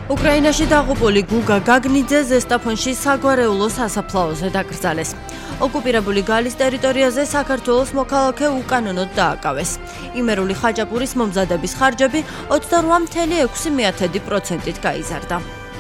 უკრაინაში დაღუპული გუგა გაგნიძე ზესტაფონში საგვარეულო სასაფლაოზე დაკრძალეს. ოკუპირებული გალის ტერიტორიაზე საქართველოს მოქალაქე უკანონოდ დააკავეს. იმერული ხაჭაპურის მომზადების ხარჯები 28.6% გაიზარდა.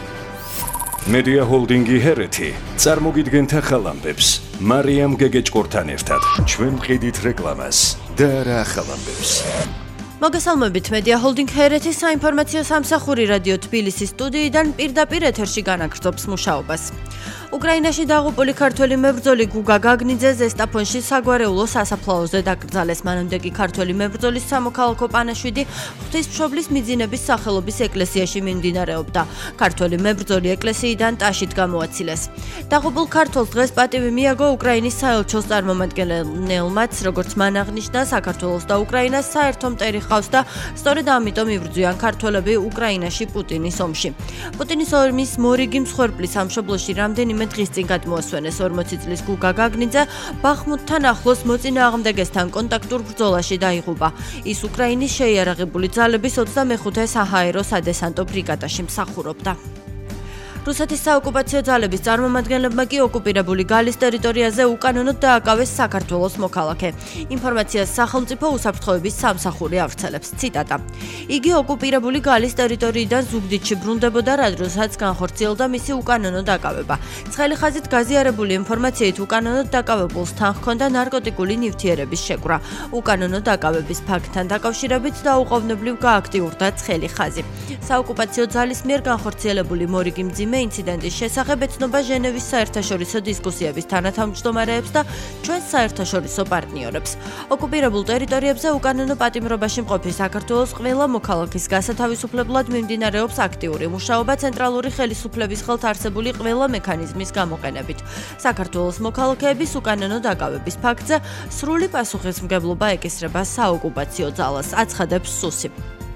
მედია ჰოლდინგი ჰერეთი წარმოგიდგენთ ახალ ამბებს მარიამ გეგეჭკორთან ერთად. ჩვენ ვყიდით რეკლამას და რა ახალ ამბებს. მოგესალმებით მედია ჰოლდინგ ჰერეთის საინფორმაციო სამსახური რადიო თბილისის სტუდიიდან პირდაპირ ეთერში განაგრძობს მუშაობას. უკრაინაში დაღუპული ქართველი მებრძოლი გუგა გაგნიძე ზესტაფონში საგვარეულო სასაფლაოზე დაკრძალეს. მანამდე კი ქართველი მებრძოლის სამოქალაქო პანაშვიდი ღვთისმშობლის მიძინების სახელობის ეკლესიაში მიმდინარეობდა. ქართველი მებრძოლი ეკლესიიდან ტაშით გამოაცილეს. დაღუპულ ქართველს დღეს პატივი მიაგო უკრაინის საელჩოს წარმომადგენელმაც, როგორც მან აღნიშნა, საქართველოს და უკრაინას საერთო მტერი ხავს და სწორედ ამიტომ იბრძვიან ქართველები უკრაინაში პუტინის ომში. პუტინის ომის მორიგი მსხვერპლის სამშობლოში რამდენიმე დღის წინ გადმოასვენეს 40 წლის გუგა გაგნიძე ბახმუთთან ახლოს მოწინააღმდეგესთან კონტაქტურ ბრძოლაში დაიღუპა. ის უკრაინის შეიარაღებული ძალების 25-ე საჰაერო სადესანტო ბრიგადაში მსახურობდა. რუსეთის საოკუპაციო ძალების წარმომადგენლებმა კი ოკუპირებული გალის ტერიტორიაზე უკანონოდ დააკავეს საქართველოს მოქალაქე. ინფორმაციას სახელმწიფო უსაფრთხოების სამსახური ავრცელებს. ციტატა: იგი ოკუპირებული გალის ტერიტორიიდან ზუგდიდში ბრუნდებოდა, რადგანაც განხორციელდა მისი უკანონო დაკავება. ცხელი ხაზით გაზიარებული ინფორმაციით უკანონოდ დაკავებულს თან ჰქონდა ნარკოტიკული ნივთიერების შეკვრა. უკანონო დაკავების ფაქტთან დაკავშირებით დაუყოვნებლივ გააქტიურდა ცხელი ხაზი. საოკუპაციო ძალის მიერ განხორციელებული მორიგი მძიმე ინციდენტის შესახებ ეცნობა ჟენევის საერთაშორისო დისკუსიების თანათავმჯდომარეებს და ჩვენს საერთაშორისო პარტნიორებს. ოკუპირებულ ტერიტორიებზე უკანონო პატიმრობაში მყოფი საქართველოს ყველა მოქალაქის გასათავისუფლებლად მიმდინარეობს აქტიური მუშაობა ცენტრალური ხელისუფლების ხელთ არსებული ყველა მექანიზმის გამოყენებით. საქართველოს მოქალაქეების უკანონო დაკავების ფაქტზე სრული პასუხისმგებლობა ეკისრება საოკუპაციო ძალას, აცხადებს სუსი.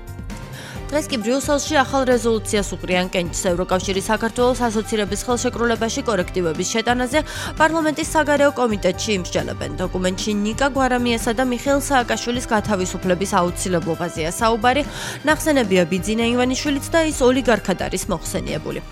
დღეს კი ბრიუსელში ახალ რეზოლუციას უყრიან კენჭს ევროკავშირის საქართველოს ასოცირების ხელშეკრულებაში კორექტივების შეტანაზე პარლამენტის საგარეო კომიტეტში იმსჯელებენ. დოკუმენტში ნიკა გვარამიასა და მიხეილ სააკაშვილის გათავისუფლების აუცილებლობაზეა საუბარი, ნახსენებია ბიძინა ივანიშვილიც და ის ოლიგარქად არის მოხსენიებული.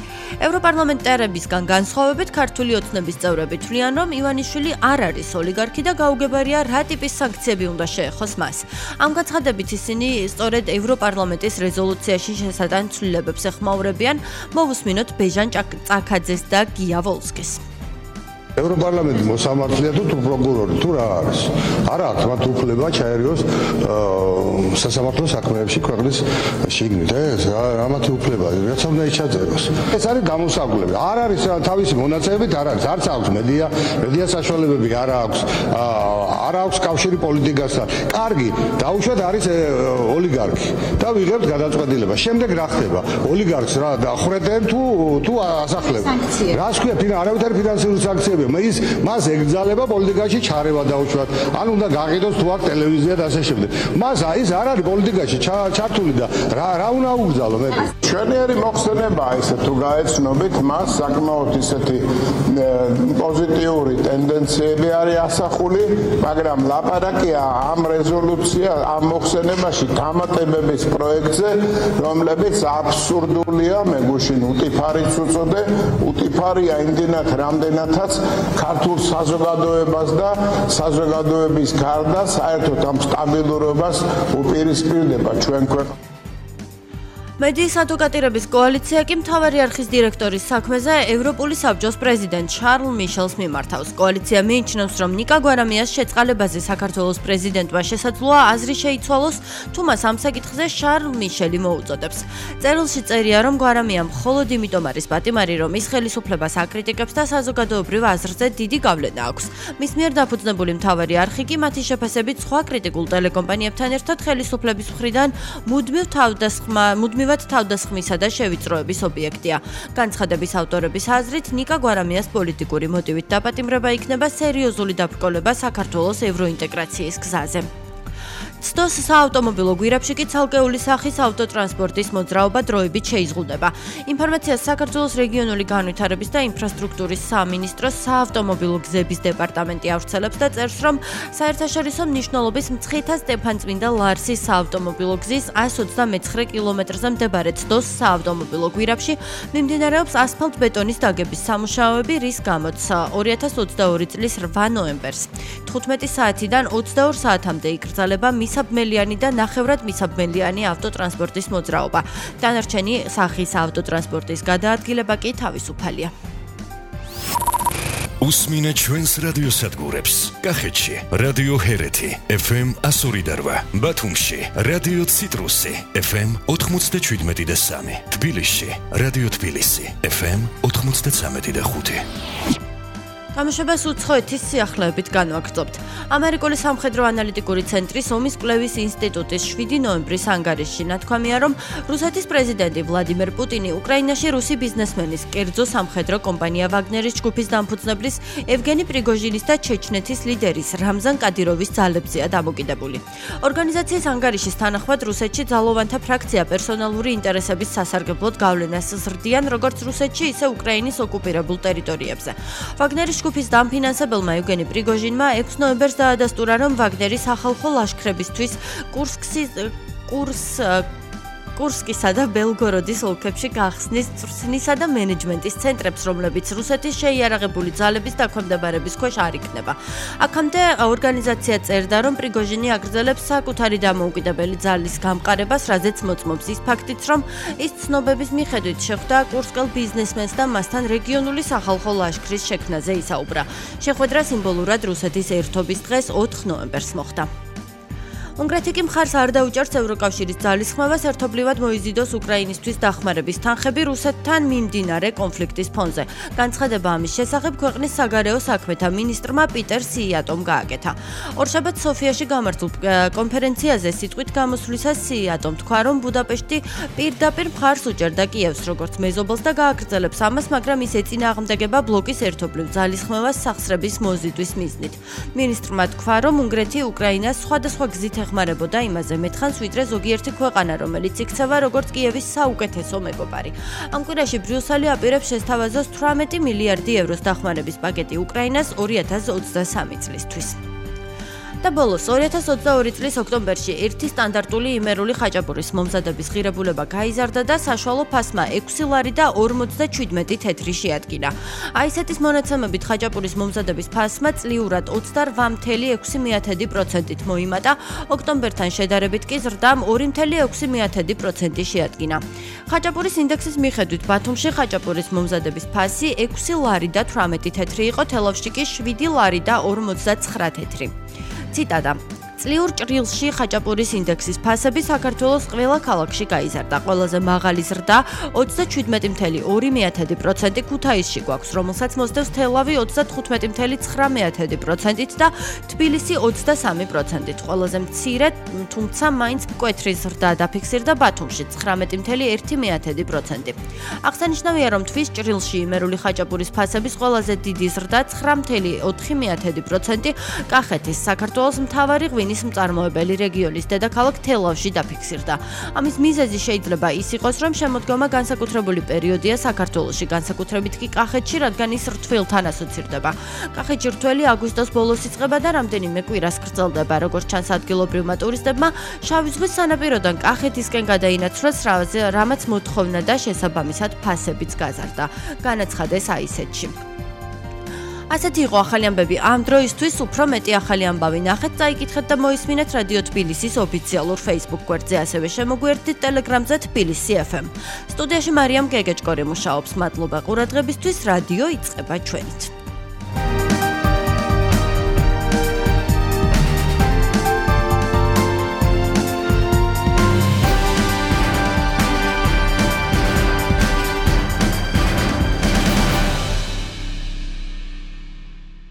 ევროპარლამენტარებისგან განსხვავებით ქართული ოცნების წევრები თვლიან, რომ ივანიშვილი არ არის ოლიგარქი და გაუგებარია რა ტიპის სანქციები უნდა შეეხოს მას. ამ გაცხადებით ისინი სწორედ ევროპარლამენტის რეზოლუციაში შესატან ცვლილებებს ეხმაურებიან. მოვუსმინოთ ბეჟან წაკაძეს და გია ვოლსკის. ევროპარლამენტი მოსამართლეა თუ პროკურორი თუ რა არის? არა აქვს მათ უფლება ჩაერიოს სასამართლო საქმეებში ქვეყნის შიგნით. ეს რა მათი უფლება? რაც უნდა ჩაწეროს. ეს არის გამოსაკლები. არ არის თავისი მონაცემებით, არ არის. არც აქვს მედია საშუალებები, არ აქვს კავშირი პოლიტიკასთან. კარგი, დაუშვათ არის ოლიგარქი და ვიღებთ გადაწყვეტილება. შემდეგ რა ხდება? ოლიგარქს რა დახრეტენ თუ ასახლებენ? რას ქვია? არავითარი ფინანსური სანქციები მას ეგზალება პოლიტიკაში ჩარევა დაუშვათ. ან უნდა გაყიდოს თუ არ ტელევიზია და ასე შემდეგ. მას ის არ არის პოლიტიკაში ჩართული და რა უნდა უგზალო მე. ჩვენიერი მოხსენებაა ესე თუ გაეცნობით, მას საკმაოდ ისეთი პოზიტიური ტენდენციები არის ასახული, მაგრამ ლაპარაკია ამ რეზოლუცია ამ მოხსენებაში დამატებების პროექტზე, რომლებიც აბსურდულია, მე გუშინ უტიფარიც უწოდე, უტიფარია იმდენად რამდენადაც ქართულ საზოგადოებას და საზოგადოების გარდა საერთოდ ამ სტაბილურობას უპირისპირდება ჩვენ ქვეყანაში. მედიის ადვოკატირების კოალიცია კი მთავარი არხის დირექტორის საქმეზე ევროპული საბჭოს პრეზიდენტ შარლ მიშელს მიმართავს. კოალიცია მიიჩნევს, რომ ნიკა გვარამიას შეწყალებაზე საქართველოს პრეზიდენტმა შესაძლოა აზრი შეიცვალოს, თუ მას ამ საკითხზე შარლ მიშელი მოუწოდებს. წერილში წერია, რომ გვარამია მხოლოდ იმიტომ არის პატიმარი, რომ ის ხელისუფლებას აკრიტიკებს და საზოგადოებრივ აზრზე დიდი გავლენა აქვს. მის მიერ დაფუძნებული მთავარი არხი კი მათი შეფასებით სხვა კრიტიკულ ტელეკომპანიებთან ერთად ხელისუფლების მხრიდან მუდმივად თავდასხმისა და შევიწროების ობიექტია. განცხადების ავტორების აზრით, ნიკა გვარამიას პოლიტიკური მოტივით დაპატიმრება იქნება სერიოზული დაბრკოლება საქართველოს ევროინტეგრაციის გზაზე. ცდოს საავტომობილო გვირაბში კი ცალკეული სახის ავტოტრანსპორტის მოძრაობა დროებით შეიზღუდება. ინფორმაციას საქართველოს რეგიონული განვითარების და ინფრასტრუქტურის სამინისტროს საავტომობილო გზების დეპარტამენტი ავრცელებს და წერს, რომ საერთაშორისო მნიშვნელობის მცხეთა სტეფანწმინდა ლარსის საავტომობილო გზის 129 კილომეტრზე მდებარე ცდოს საავტომობილო გვირაბში მიმდინარეობს ასფალტ-ბეტონის დაგების სამუშაოები, რის გამოც 2022 წლის 8 ნოემბერს 15 საათიდან 22 საათამდე იკრძალება მისაბმელიანი და ნახევრად მისაბმელიანი ავტოტრანსპორტის მოძრაობა. დანარჩენი სახის ავტოტრანსპორტის გადაადგილება კი თავისუფალია. უსმინეთ ჩვენს რადიოსადგურებს. კახეთში რადიო ჰერეთი FM 102.8, ბათუმში რადიო ციტრუსი FM 97.3, თბილისში რადიო თბილისი FM 93.5. თამაშებას უცხოეთის სიახლეებით განვაგრძობთ. ამერიკული სამხედრო ანალიტიკური ცენტრის ომის კვლევის ინსტიტუტის 7 ნოემბრის ანგარიშში ნათქვამია, რომ რუსეთის პრეზიდენტი ვლადიმერ პუტინი უკრაინაში რუსი ბიზნესმენის, კერძო სამხედრო კომპანია ვაგნერის ჯგუფის დამფუძნებლის ევგენი პრიგოჟინის და ჩეჩნეთის ლიდერის რამზან კადიროვის ძალებზეა დამოკიდებული. ორგანიზაციის ანგარიშის თანახმად რუსეთში ძალოვანთა ფრაქცია პერსონალური ინტერესების სასარგებლოდ გავლენას ზრდიან როგორც რუსეთში, ისე უკრაინის ოკუპირებულ ტერიტორიებზე. ვაგნერის ჯგუფის დამფინანსებელმა ევგენი პრიგოჟინმა 6 ნოემბერს დაადასტურა, რომ ვაგნერის სახალხო ლაშქრებისთვის კურსკისა და ბელგოროდის ოლქებში გახსნის წვრთნისა და მენეჯმენტის ცენტრებს, რომლებიც რუსეთის შეიარაღებული ძალების დაქვემდებარების ქვეშ არ იქნება. აქამდე ორგანიზაცია წერდა, რომ პრიგოჟინი აგრძელებს საკუთარი დამოუკიდებელი ძალის გამყარებას, რაზეც მოწმობს ის ფაქტიც, რომ ის ცნობების მიხედვით შეხვდა კურსკელ ბიზნესმენს და მასთან რეგიონული სახალხო ლაშქრის შექმნაზე ისაუბრა. შეხვედრა სიმბოლურად რუსეთის ერთობის დღეს 4 ნოემბერს მოხდა. უნგრეთი კი მხარს არ დაუჭერს ევროკავშირის ძალისხმევას ერთობლივად მოიზიდოს უკრაინისთვის დახმარების თანხები რუსეთთან მიმდინარე კონფლიქტის ფონზე. განცხადება ამის შესახებ ქვეყნის საგარეო საქმეთა მინისტრმა პიტერ სიატომ გააკეთა. ორშაბათს სოფიაში გამართულ კონფერენციაზე სიტყვით გამოსვლისას სიატომ თქვა, რომ ბუდაპეშტი პირდაპირ მხარს უჭერდა კიევს როგორც მეზობელს და გააგრძელებს ამას, მაგრამ ის ეწინააღმდეგება ბლოკის ერთობლივ ძალისხმევას სახსრების მოზიდვის მიზნით. მინისტრმა თქვა, რომ უნგრეთი უკრაინას სხვადასხვა გზით ეხმარებოდა იმაზე მეტხანს, ვიდრე ზოგიერთი ქვეყანა, რომელიც იქცევა როგორც კიევის საუკეთესო მეგობარი. ამ კვირაში ბრიუსელი აპირებს შესთავაზოს 18 მილიარდი ევროს დახმარების პაკეტი უკრაინას 2023 წლისთვის. და ბოლოს 2022 წლის ოქტომბერში ერთი სტანდარტული იმერული ხაჭაპურის მომზადების ღირებულება გაიზარდა და საშუალო ფასმა 6 ლარი და 57 თეთრი შეადგინა. აისეთის მონაცემებით ხაჭაპურის მომზადების ფასმა წლიურად 28.6%-ით მოიმატა, ოქტომბერთან შედარებით კი ზრდამ 2.6% შეადგინა. ხაჭაპურის ინდექსის მიხედვით ბათუმში ხაჭაპურის მომზადების ფასი 6 ლარი და 18 თეთრი იყო, თელავში კი 7 ლარი და 59 თეთრი. ციტატა: წლიურ ჭრილში ხაჭაპურის ინდექსის ფასები საქართველოს ყველა ქალაქში გაიზარდა. ყველაზე მაღალი ზრდა 27.2% ქუთაისში გვაქვს, რომელსაც მოსდევს თელავი 35.9%-ით და თბილისი 23%-ით. ყველაზე მცირე, თუმცა მაინც მკვეთრი ზრდა დაფიქსირდა ბათუმში 19.1%. აღსანიშნავია, რომ თვის ჭრილში იმერული ხაჭაპურის ფასების ყველაზე დიდი ზრდა 9.4%, კახეთის, საქართველოს მთავარი ღვინის მწარმოებელი რეგიონის დედაქალაქ თელავში დაფიქსირდა. ამის მიზეზი შეიძლება ის იყოს, რომ შემოდგომა განსაკუთრებული პერიოდია საქართველოში, განსაკუთრებით კი კახეთში, რადგან ის რთვილთან ასოცირდება. კახეთში რთველი აგვისტოს ბოლოს იწყება და რამდენიმე კვირას გრძელდება. როგორც ჩანს ადგილობრივმა ტურისტებმა, შავი ზღვის სანაპიროდან კახეთისკენ გადაინაცვლეს, რამაც მოთხოვნა და შესაბამისად ფასებიც გაზარდა. განაცხადეს აისეთში. ასეთი იყო ახალი ამბები ამ დროისთვის. უფრო მეტი ახალი ამბავი ნახეთ, წაიკითხეთ და მოისმინეთ რადიო თბილისის ოფიციალურ Facebook გვერდზე, ასევე შემოგვიერთდით Telegram-ზე თბილისი FM. სტუდიაში მარიამ გეგეჭკორი მუშაობს. მადლობა ყურადღებისთვის. რადიო იწყება ჩვენით.